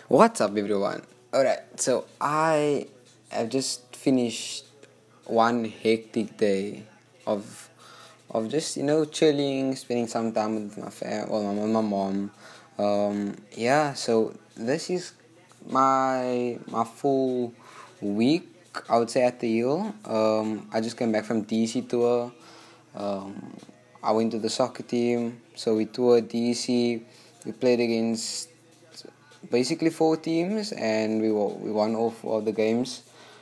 What's up, everyone? Alright, so I have just finished one hectic day of just chilling, spending some time with my my mom. Yeah, so this is my full week. I would say at the hill. I just came back from DC tour. Um, I went to the soccer team, so we toured DC. We played against basically four teams, and we won all four of the games.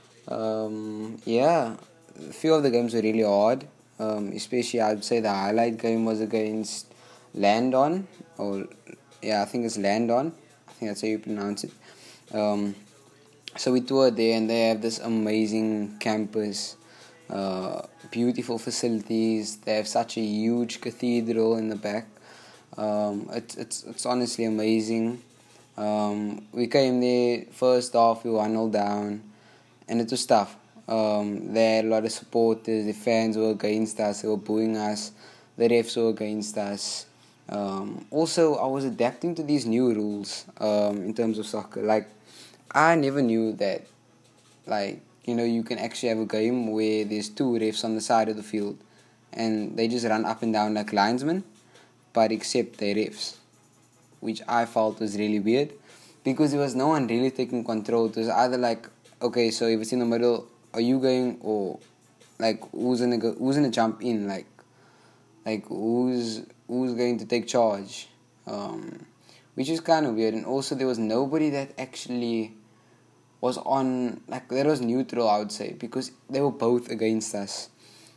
Yeah, a few of the games were really hard. Especially, I'd say the highlight game was against Landon, or yeah, I think it's Landon. I think that's how you pronounce it. Um, so we toured there, and they have this amazing campus, beautiful facilities. They have such a huge cathedral in the back. It's honestly amazing. We came there first off, we were 1-0 down, and it was tough. There had a lot of supporters, the fans were against us, they were booing us, the refs were against us. Also, I was adapting to these new rules in terms of soccer. Like, I never knew that, you can actually have a game where there's two refs on the side of the field and they just run up and down like linesmen, but except they're refs, which I felt was really weird because there was no one really taking control. It was either like, okay, so if it's in the middle, are you going, or like who's gonna jump in, like who's going to take charge, which is kind of weird. And also there was nobody that actually was on, like, that was neutral, I would say, because they were both against us.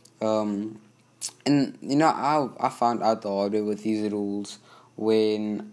And I found out the hard way with these rules when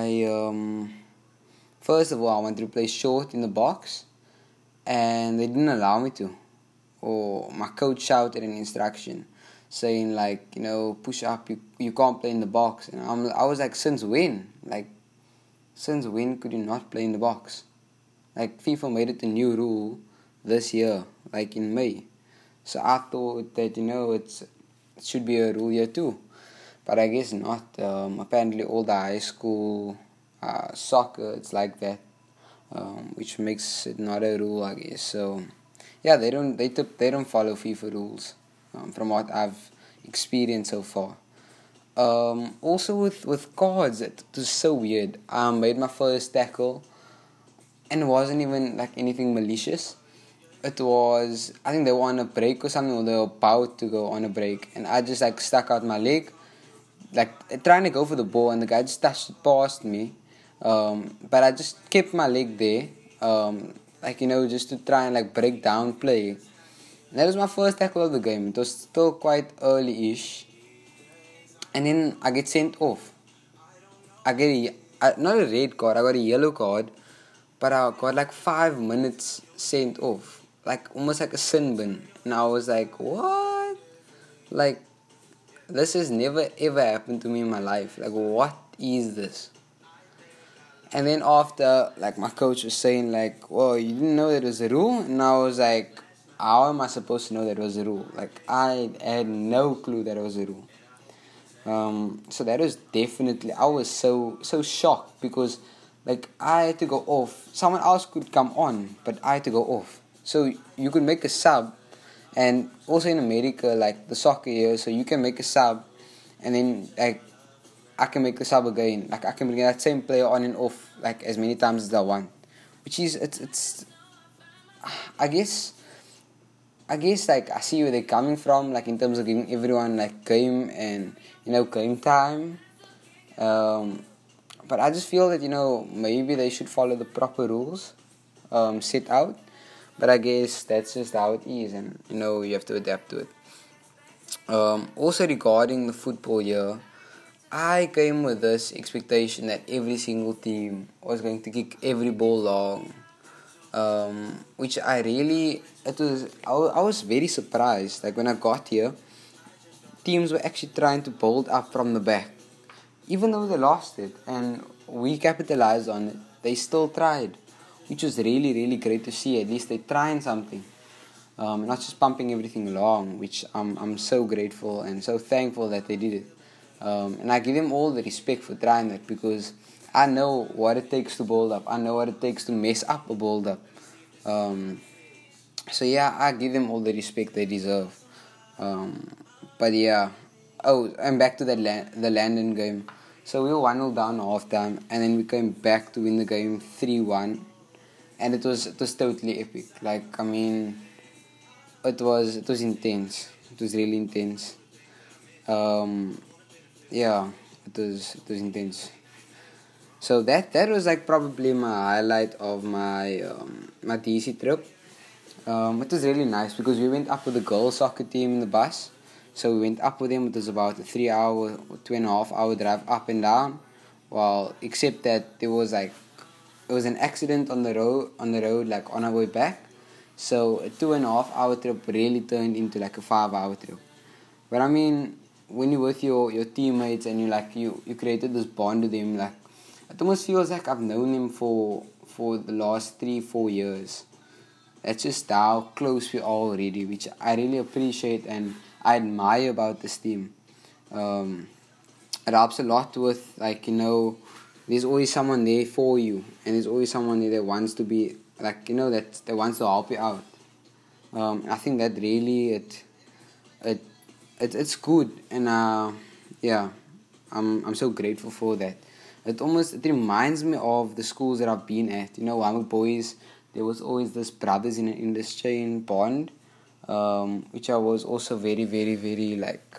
first of all, I wanted to play short in the box, and they didn't allow me to. Or my coach shouted an instruction saying, like, push up, you can't play in the box. And I was like, since when? Like, since when could you not play in the box? Like, FIFA made it a new rule this year, like in May. So I thought that, it should be a rule here too. But I guess not. Apparently all the high school soccer, it's like that, which makes it not a rule, I guess. So yeah, they don't follow FIFA rules, from what I've experienced so far. Also with cards, it was so weird. I made my first tackle, and it wasn't even like anything malicious. It was, I think they were on a break or something, or they were about to go on a break, and I just like stuck out my leg, like trying to go for the ball, and the guy just touched it past me. But I just kept my leg there, just to try and like break down play. And that was my first tackle of the game. It was still quite early-ish, and then I get sent off. I get not a red card, I got a yellow card, but I got like 5 minutes sent off, like almost like a sin bin. And I was like, what? Like, this has never ever happened to me in my life. Like, what is this? And then after, like, my coach was saying, like, well, you didn't know that was a rule? And I was like, how am I supposed to know that was a rule? Like, I had no clue that it was a rule. So that was definitely, I was so shocked because, like, I had to go off. Someone else could come on, but I had to go off. So you could make a sub, and also in America, like the soccer here, so you can make a sub, and then like I can make the sub again. Like, I can bring that same player on and off like as many times as I want, which is it's I guess like I see where they're coming from, like in terms of giving everyone like game and game time. But I just feel that maybe they should follow the proper rules set out. But I guess that's just how it is, and you have to adapt to it. Also regarding the football year, I came with this expectation that every single team was going to kick every ball long, which I was very surprised. Like, when I got here, teams were actually trying to build up from the back, even though they lost it, and we capitalized on it. They still tried, which was really, really great to see. At least they're trying something, not just pumping everything along, which I'm so grateful and so thankful that they did it. And I give them all the respect for trying that, because I know what it takes to build up. I know what it takes to mess up a build up. Um, so yeah, I give them all the respect they deserve. Um, but yeah, oh, and back to the London game. So we were 1-0 down half time, and then we came back to win the game 3-1, and it was totally epic. Like, I mean, it was intense. It was really intense. Um, yeah, it was intense. So that was like probably my highlight of my DC trip. It was really nice because we went up with the girls soccer team in the bus. So we went up with them. It was about a 3 hour, 2.5 hour drive up and down. Well, except that there was like it was an accident on the road like on our way back. So a 2.5 hour trip really turned into like a 5 hour trip. But I mean, when you're with your teammates and you created this bond with them, like it almost feels like I've known them for the last 3-4 years. That's just how close we are already, which I really appreciate and I admire about this team. Um, it helps a lot with, like, there's always someone there for you, and there's always someone there that wants to be, like, that wants to help you out. I think that really it's good, and yeah, I'm so grateful for that. It reminds me of the schools that I've been at. I'm boys. There was always this brothers in this chain bond, which I was also very, very, very, like,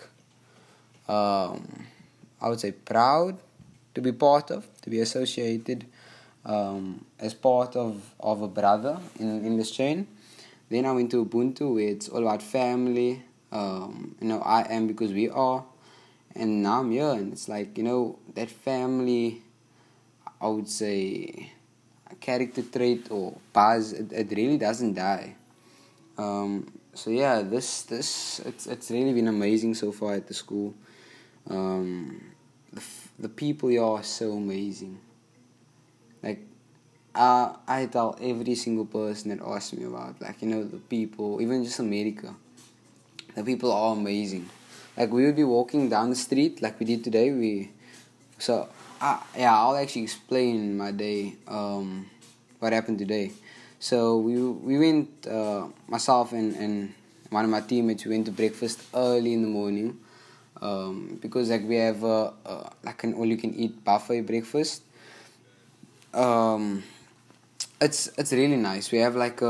I would say proud to be part of, to be associated as part of a brother in this chain. Then I went to Ubuntu, where it's all about family. I am because we are, and now I'm here, and it's like, that family, I would say, character trait or buzz, it really doesn't die. So yeah, it's really been amazing so far at the school. The people here are so amazing. Like, I tell every single person that asks me about, like, the people, even just America, the people are amazing. Like, we would be walking down the street like we did today. I'll actually explain my day, what happened today. So we went, myself and one of my teammates, we went to breakfast early in the morning, because like we have like an all-you-can-eat buffet breakfast. It's really nice. We have like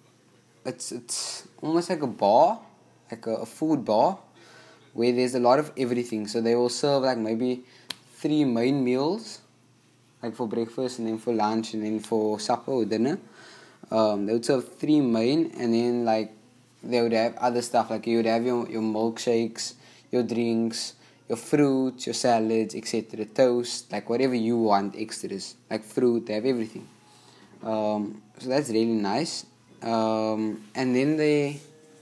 it's almost like a bar, like a food bar, where there's a lot of everything. So they will serve like maybe 3 main meals, like for breakfast, and then for lunch, and then for supper or dinner. They would serve 3 main, and then like they would have other stuff, like you would have your milkshakes, your drinks, your fruits, your salads, etc., toast, like whatever you want, extras like fruit. They have everything. So that's really nice. And then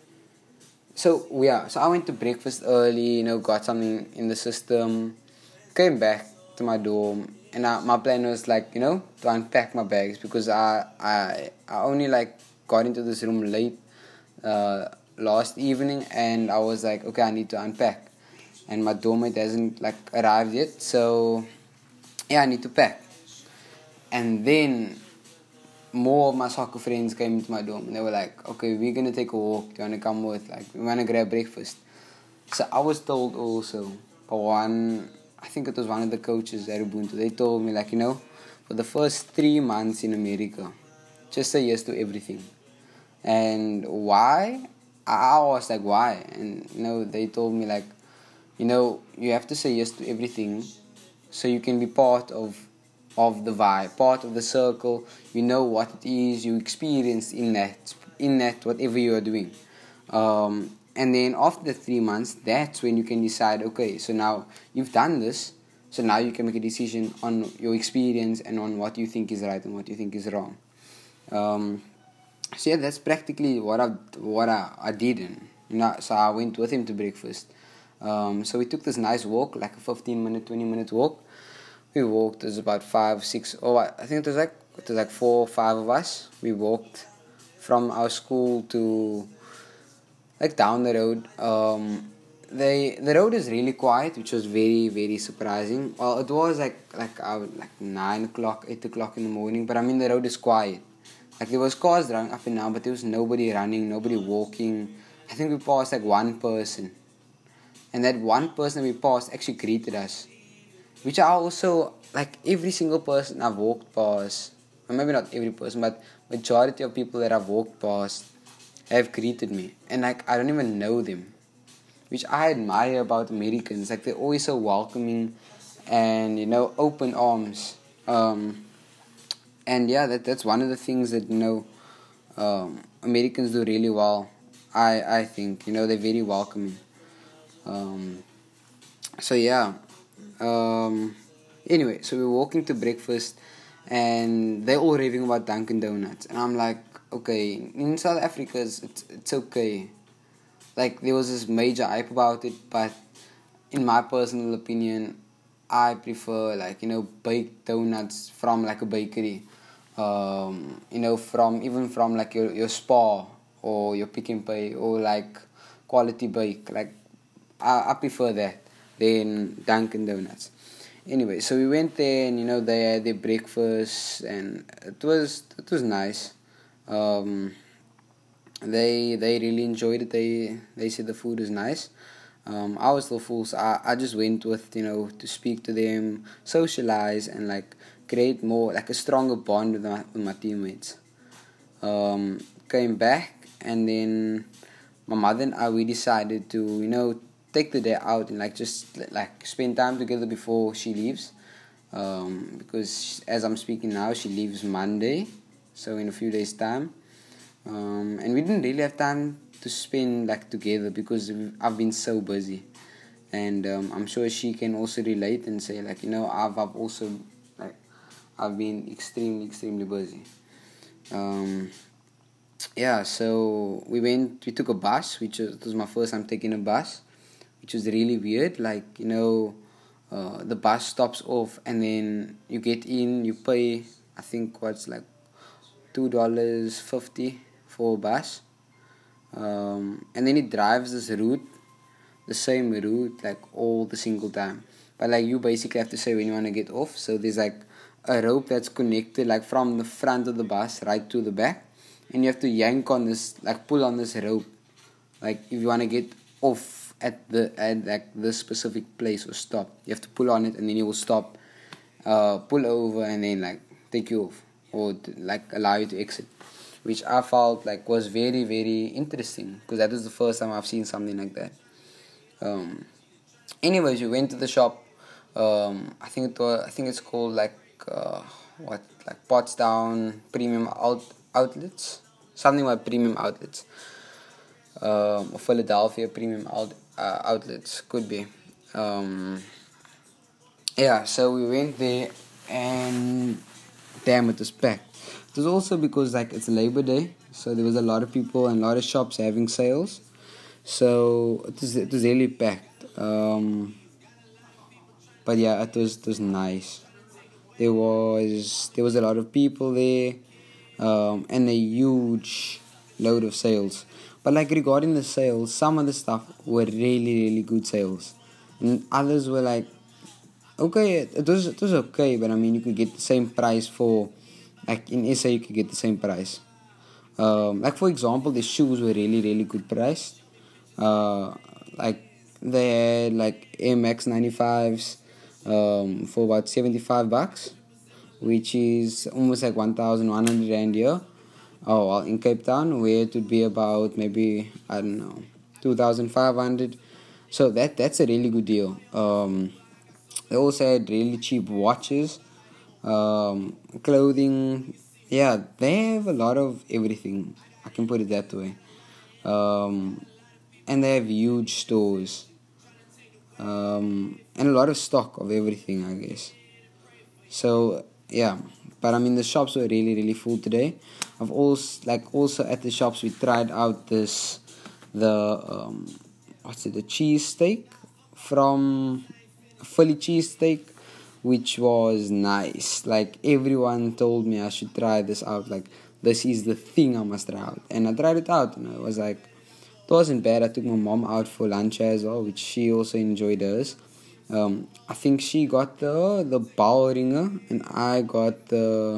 so I went to breakfast early, got something in the system, came back to my dorm, and my plan was like, to unpack my bags, because I only like got into this room late last evening, and I was like, okay, I need to unpack, and my doormate hasn't like arrived yet, so yeah, I need to pack. And then more of my soccer friends came into my dorm, and they were like, okay, we're gonna take a walk, do you wanna come with, like, we wanna grab breakfast. So I was told also by I think it was one of the coaches at Ubuntu, they told me, like, for the first 3 months in America, just say yes to everything. And why? I was like, why? And they told me, like, you have to say yes to everything so you can be part of the vibe, part of the circle. You know what it is, you experience in that whatever you are doing. And then after the 3 months, that's when you can decide, okay, so now you've done this, so now you can make a decision on your experience and on what you think is right and what you think is wrong. So yeah, that's practically what I did. And so I went with him to breakfast. So we took this nice walk, like a 15-minute, 20-minute walk. We walked, it was about 5, 6, I think it was like 4 or 5 of us. We walked from our school to like down the road. the road is really quiet, which was very very surprising. Well, it was like 9 o'clock, 8 o'clock in the morning, but I mean the road is quiet. Like there was cars running up and down, but there was nobody running, nobody walking. I think we passed like one person, and that one person we passed actually greeted us, which I also like every single person I've walked past. Well, maybe not every person, but majority of people that I've walked past have greeted me, and like I don't even know them, which I admire about Americans. Like they're always so welcoming and open arms. And yeah, that's one of the things that Americans do really well. I think they're very welcoming. So yeah. Anyway, so we're walking to breakfast, and they're all raving about Dunkin' Donuts, and I'm like, okay, in South Africa it's okay. Like there was this major hype about it, but in my personal opinion, I prefer baked donuts from like a bakery. From like your Spar or your Pick and Pay or like Quality Bake. Like I prefer that than Dunkin' Donuts. Anyway, so we went there, and they had their breakfast, and it was nice. They really enjoyed it. They said the food was nice. I was still full, so I just went with to speak to them, socialize, and like create more like a stronger bond with my teammates. Came back, and then my mother and I, we decided to take the day out and just spend time together before she leaves, because as I'm speaking now, she leaves Monday, so in a few days time. And we didn't really have time to spend together because I've been so busy, and I'm sure she can also relate and say I've also I've been extremely busy. Yeah, so we took a bus, which was my first time taking a bus, which was really weird. The bus stops off, and then you get in, you pay, I think what's like $2.50 for a bus, and then it drives the same route all the single time. But you basically have to say when you want to get off. So there's a rope that's connected from the front of the bus right to the back, and you have to yank on this, pull on this rope, if you want to get off at this specific place or stop. You have to pull on it, and then it will stop, pull over, and then take you off, or allow you to exit, which I felt was very very interesting, because that was the first time I've seen something like that. Anyways, we went to the shop. I think it's called Potsdam Premium Outlets, something like Premium Outlets, or Philadelphia Premium Outlets, could be. Yeah, so we went there, and damn, it was packed. It was also because it's Labor Day, so there was a lot of people and a lot of shops having sales, so it was really packed. But yeah, it was nice. There was a lot of people there, and a huge load of sales. But regarding the sales, some of the stuff were really really good sales, and others were okay. It was okay, but I mean you could get the same price for in SA you could get the same price. For example, the shoes were really really good priced. They had Air Max 95s for about $75, which is almost 1,100 rand here. Oh, well, in Cape Town, where it would be about maybe, I don't know, 2,500. So that's a really good deal. They also had really cheap watches, clothing. Yeah, they have a lot of everything, I can put it that way. And they have huge stores, and a lot of stock of everything, I guess. So yeah, but I mean the shops were really really full today. I've also at the shops we tried out the cheese steak from Philly cheesesteak, which was nice. Everyone told me I should try this out. This is the thing I must try out, and I tried it out, and it was It wasn't bad. I took my mom out for lunch as well, which she also enjoyed hers. I think she got the Bao Ringer and I got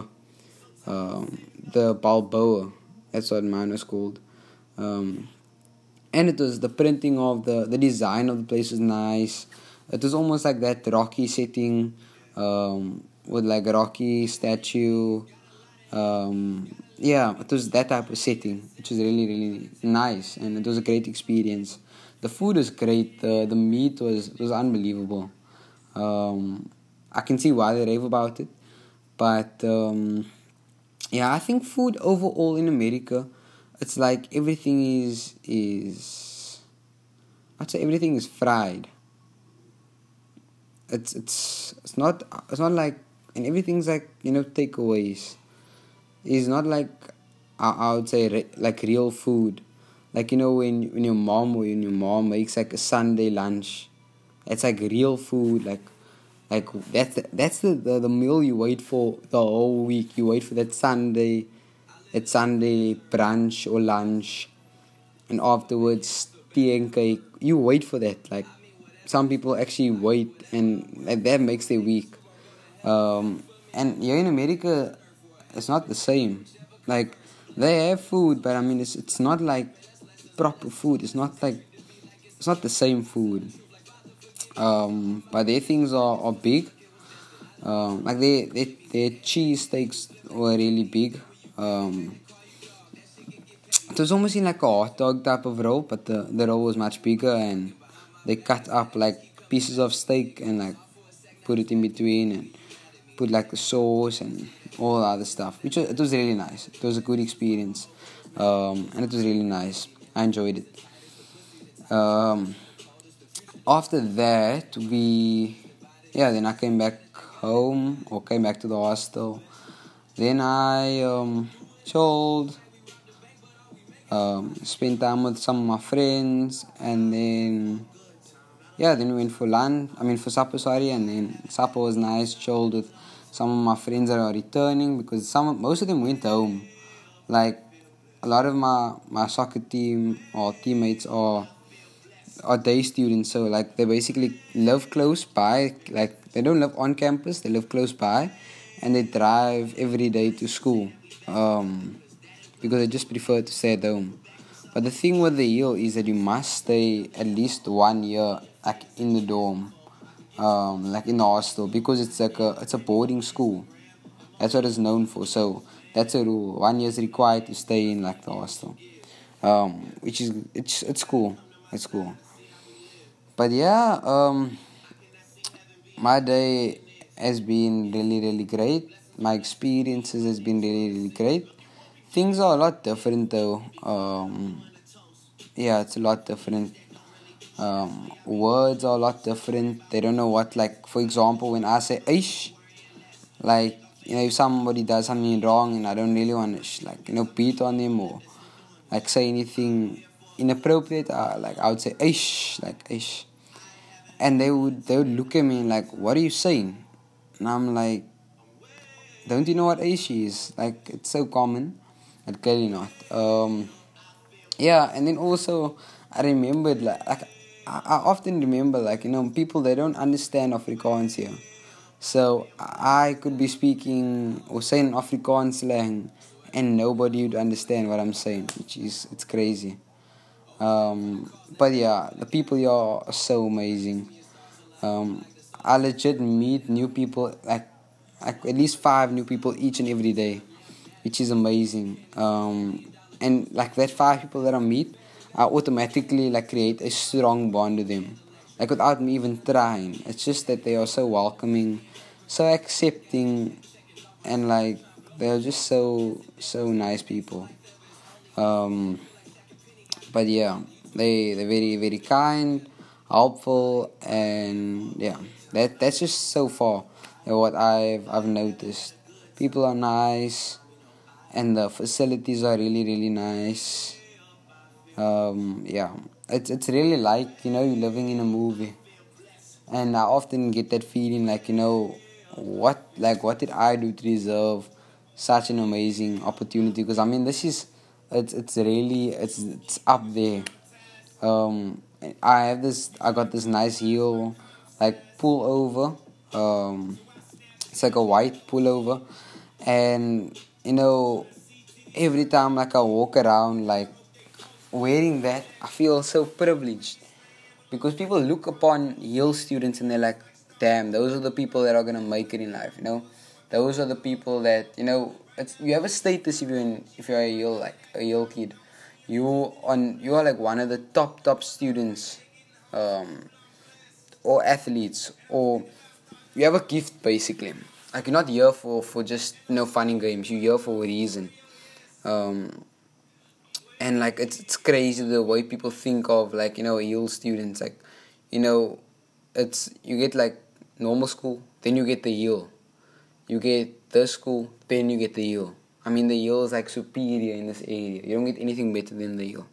the Balboa. That's what mine was called. Um, and it was the printing of the design of the place was nice. It was almost like that Rocky setting, with like a Rocky statue. Yeah, it was that type of setting, which was really really nice, and it was a great experience. The food was great. The meat was unbelievable. I can see why they rave about it, but yeah, I think food overall in America, it's like everything is I'd say everything is fried. It's not like, and everything's like, takeaways. It's not like, I would say, like real food. Like, when your mom makes like a Sunday lunch, it's like real food. Like that's the meal you wait for the whole week. You wait for that Sunday brunch or lunch, and afterwards tea and cake. You wait for that. Like, some people actually wait, and that makes their week. And here in America, it's not the same. Like, they have food, but I mean, it's not like proper food. It's not the same food. But their things are big. Like, their cheese steaks were really big. It was almost in like a hot dog type of roll, but the roll was much bigger, and they cut up like pieces of steak and like put it in between and put like the sauce and all the other stuff. It was really nice. It was a good experience, and it was really nice. I enjoyed it. Um, After that, then I came back home, or came back to the hostel. Then I chilled, spent time with some of my friends, and then we went for lunch. I mean, for supper, sorry. And then supper was nice. Chilled with some of my friends that are returning, because most of them went home. Like, a lot of my soccer team or teammates are day students, so like they basically live close by. Like, they don't live on campus, they live close by, and they drive every day to school, because they just prefer to stay at home. But the thing with the year is that you must stay at least 1 year, like, in the dorm, like in the hostel, because it's a boarding school. That's what it's known for. So that's a rule. 1 year is required to stay in like the hostel, which is it's cool. It's cool. But yeah, my day has been really really great. My experiences has been really really great. Things are a lot different though. Yeah, it's a lot different. Words are a lot different. They don't know what, like, for example, when I say ish, like, if somebody does something wrong and I don't really want to beat on them, or like say anything inappropriate, like, I would say ish, like ish, and they would look at me like, what are you saying? And I'm like, don't you know what ish is? Like, it's so common, but clearly not. Yeah, and then also I remembered, like I often remember, like, people, they don't understand Afrikaans here. So I could be speaking or saying Afrikaans slang, and nobody would understand what I'm saying, it's crazy. But yeah, the people here are so amazing. I legit meet new people, like at least 5 new people each and every day, which is amazing. And like that 5 people that I meet, I automatically like create a strong bond with them, like without me even trying. It's just that they are so welcoming, so accepting, and like they're just so nice people. Um, but yeah, they're very very kind, helpful, and yeah, that's just so far what I've noticed. People are nice, and the facilities are really really nice. Yeah, it's really like, you're living in a movie, and I often get that feeling like, what did I do to deserve such an amazing opportunity? Because I mean, this is it's really it's up there. I got this nice heel, like pullover. It's like a white pullover, and every time like I walk around like wearing that, I feel so privileged because people look upon Yale students and they're like, damn, those are the people that are gonna make it in life. Those are the people that you have a status if you're a Yale kid. You are like one of the top students, or athletes, or you have a gift basically. Like you're not here for just fun and games. You're here for a reason. Um, and like it's crazy the way people think of like Yale students. Like you know it's you get like normal school, then you get the Yale. You get the school, then you get the Yale. I mean the Yale is like superior in this area. You don't get anything better than the Yale.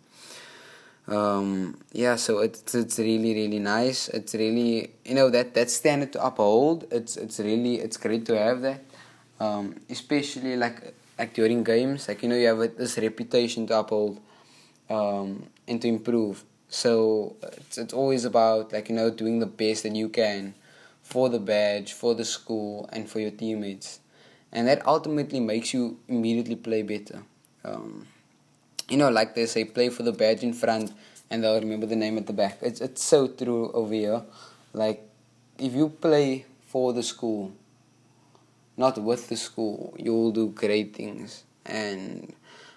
Yeah, so it's really nice. It's really that standard to uphold. It's great to have that. Especially like during games, like you have this reputation to uphold, and to improve. So it's always about like doing the best that you can for the badge, for the school, and for your teammates, and that ultimately makes you immediately play better. Um, like they say, play for the badge in front, and they'll remember the name at the back. It's so true over here. Like if you play for the school, not with the school, you'll do great things. And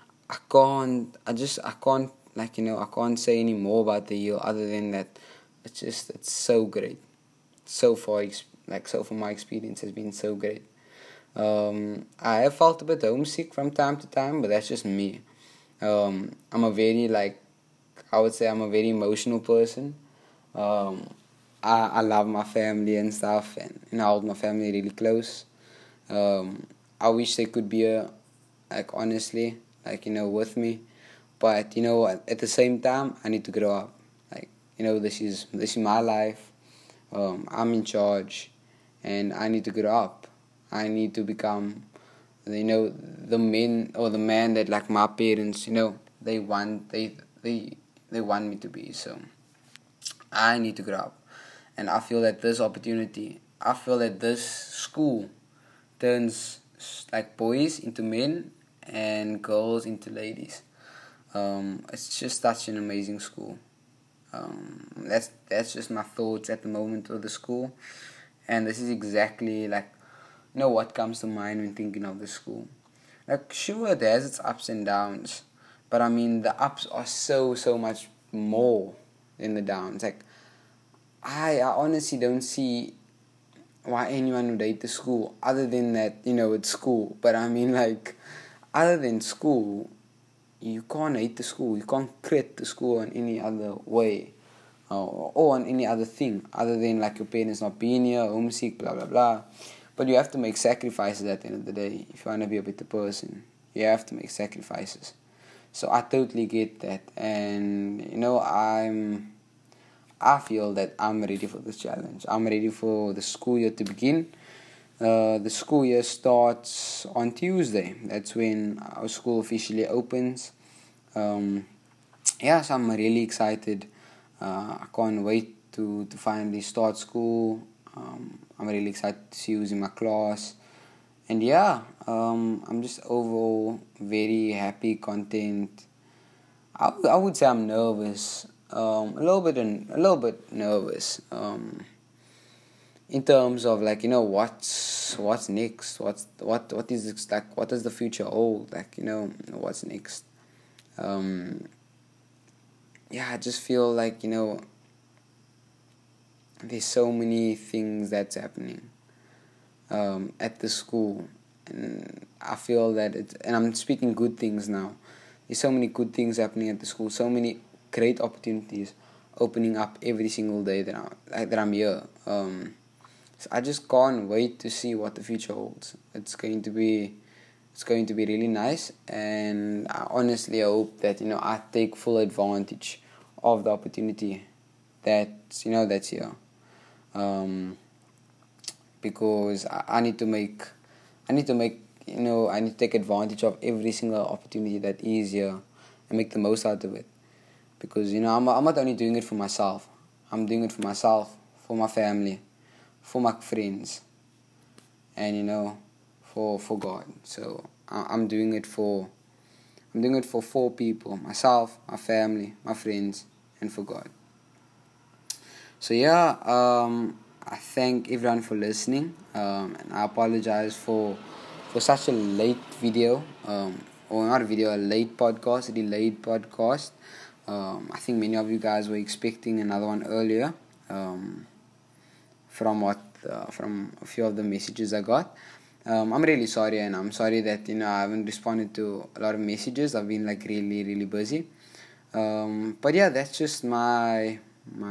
I can't I can't say any more about the year other than that. It's so great. So far, so far my experience has been so great. I have felt a bit homesick from time to time, but that's just me. I'm a very I would say I'm a very emotional person. Um, I love my family and stuff, and I hold my family really close. I wish they could be honestly, with me, but at the same time, I need to grow up. This is my life. I'm in charge, and I need to grow up. I need to become, the men or the man that like my parents, they want me to be. So I need to grow up, and I feel that this school turns like boys into men and girls into ladies. It's just such an amazing school. That's just my thoughts at the moment of the school, and this is exactly what comes to mind when thinking of the school. Like sure, it has its ups and downs, but I mean the ups are so much more than the downs. Like I honestly don't see why anyone would hate the school other than that it's school. But I mean other than school, you can't hate the school. You can't crit the school in any other way, or on any other thing other than like your parents not being here, homesick, blah blah blah. But you have to make sacrifices at the end of the day if you want to be a better person. You have to make sacrifices. So I totally get that, and I feel that I'm ready for this challenge. I'm ready for the school year to begin. The school year starts on Tuesday. That's when our school officially opens. So I'm really excited. I can't wait to finally start school. I'm really excited to see who's in my class. And I'm just overall very happy, content. I would say I'm nervous. A little bit nervous. In terms of what's next, what is this, what does the future hold, what's next. I just feel there's so many things that's happening at the school, and I feel that and I'm speaking good things now. There's so many good things happening at the school, so many great opportunities opening up every single day that I'm here. So I just can't wait to see what the future holds. It's going to be really nice, and I honestly hope that I take full advantage of the opportunity that's here. Because I need to take advantage of every single opportunity that is here and make the most out of it. because I'm not only doing it for myself. I'm doing it for myself, for my family, for my friends, and for God. So I'm doing it for 4 people: myself, my family, my friends, and for God. So yeah, I thank everyone for listening, and I apologize for such a late video, or not a video, a late podcast, a delayed podcast. I think many of you guys were expecting another one earlier, from a few of the messages I got. I'm really sorry, and I'm sorry that I haven't responded to a lot of messages. I've been like really really busy. But yeah, that's just my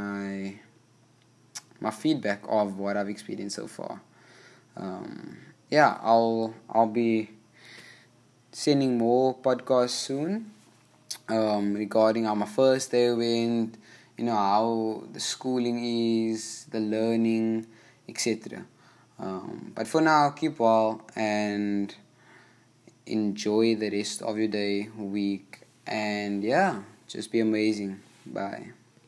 feedback of what I've experienced so far. Yeah, I'll be sending more podcasts soon, regarding how my first day went, how the schooling is, the learning, etc. But for now, keep well and enjoy the rest of your day, week, and yeah, just be amazing. Bye.